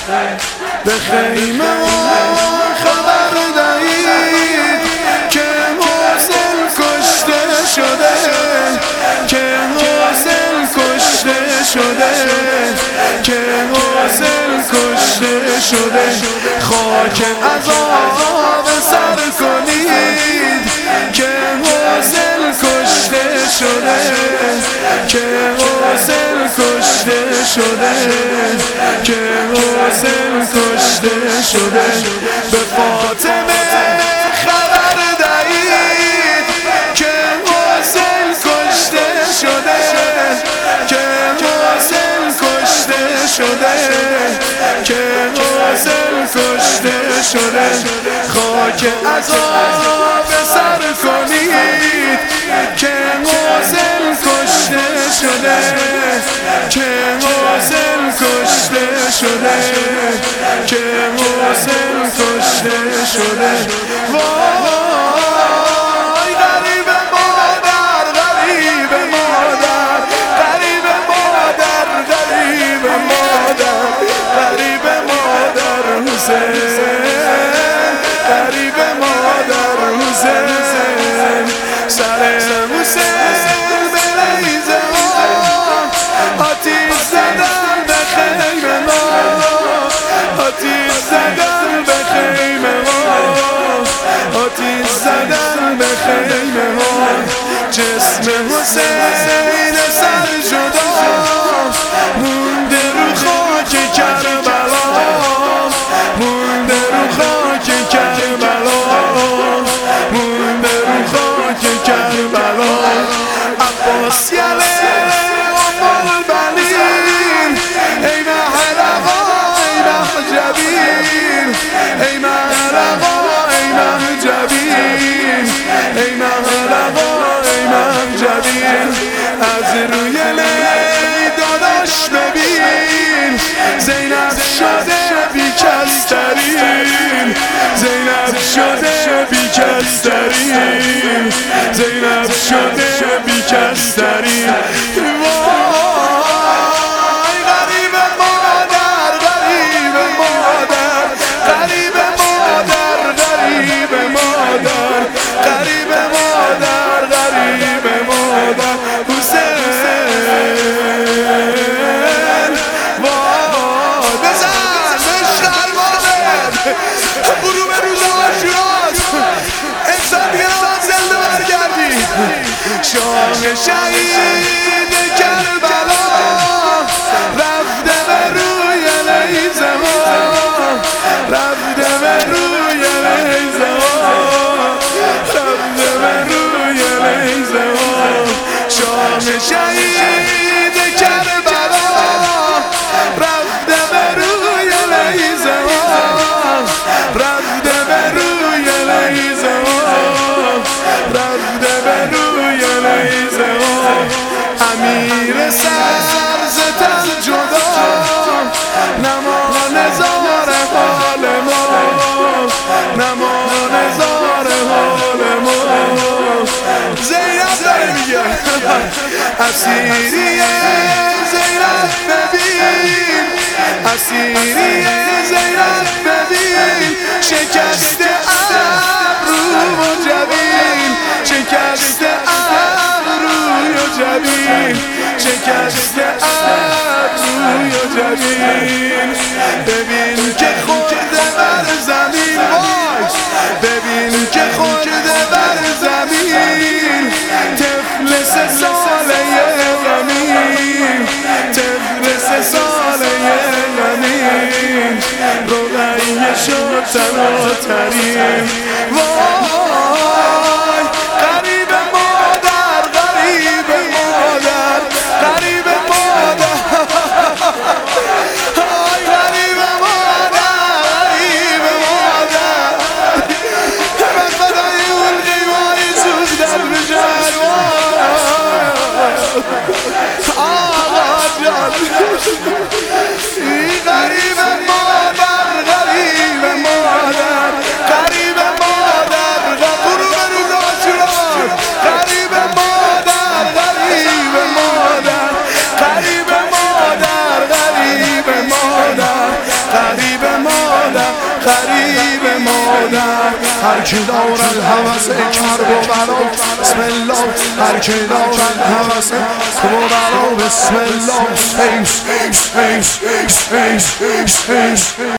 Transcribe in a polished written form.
به خیمه خبر دهید که حسین کشته شده، که حسین کشته شده، که حسین کشته شده. خاک عذاب سر کنید که حسین کشته شده، که حسین کشته شده، که حسین کشته شده. به فاطمه خبر دهید که حسین کشته شده، که حسین کشته شده، که حسین کشته شده. خاک عذاب سر کنید که حسین کشته شده، که حسین کشته شده، که حسین کشته شده. وای غریب مادر، غریب مادر، غریب مادر، غریب مادر، غریب مادر حسین، غریب مادر حسین. سر حسین به نیزه ها آتیش زدن به خیمه ما، آتیش زدن به خیمه ما، آتیش زدن به خیمه ما. جسم حسین سر جدا مونده رو خاک کربلا، مونده رو خاک کربلا، مونده رو خاک کربلا. عباس یله ام البنین، ای محرقا ای محجبین، ای محرقا ای محجبین، ای محرقا ای محجبین. از روی داداش ببین زینب شده بیکسترین، زینب شده بیکسترین، زینب شده بیکسترین. وای غریب مادر، غریب مادر، غریب مادر، غریب مادر، غریب مادر، غریب مادر حسین. وای بزن بشتر مادر برو به روز عاشورات انسان دیگه نباید زنده برگردی. شاه شهید کربلا رفته به روی نیزه ها، رفته به روی نیزه ها، رفته به روی نیزه ها. شاه شهید کربلا رفته به روی نیزه ها، رفته به روی نیزه ها، رفته به روی نیزه ها. امیر سر ز تن جدا نمان زار حال ما، نمان زار حال ما. زینب داره میگه اسیری زینب ببین، اسیری زینب ببین. شکست ابرو و جبین، شکست ابروی و جبین، شکست ابروی و جبین. ببین که خورده بر زمین، وای ببین که خورده بر زمین. طفل 3 ساله غمین، طفل 3 ساله غمین. رقیه شد تناترین. وای غریب مادر، غریب مادر، غریب مادر. آی غریب مادر، غریب مادر. من فدای اون قیمای سوز در بجر. آقا جان غریب مادر، غریب مادر، غریب مادر، هر کی دارد هوس کرب و بلا بسم الله هر کی دارد هوس کرب و بلا بسم الله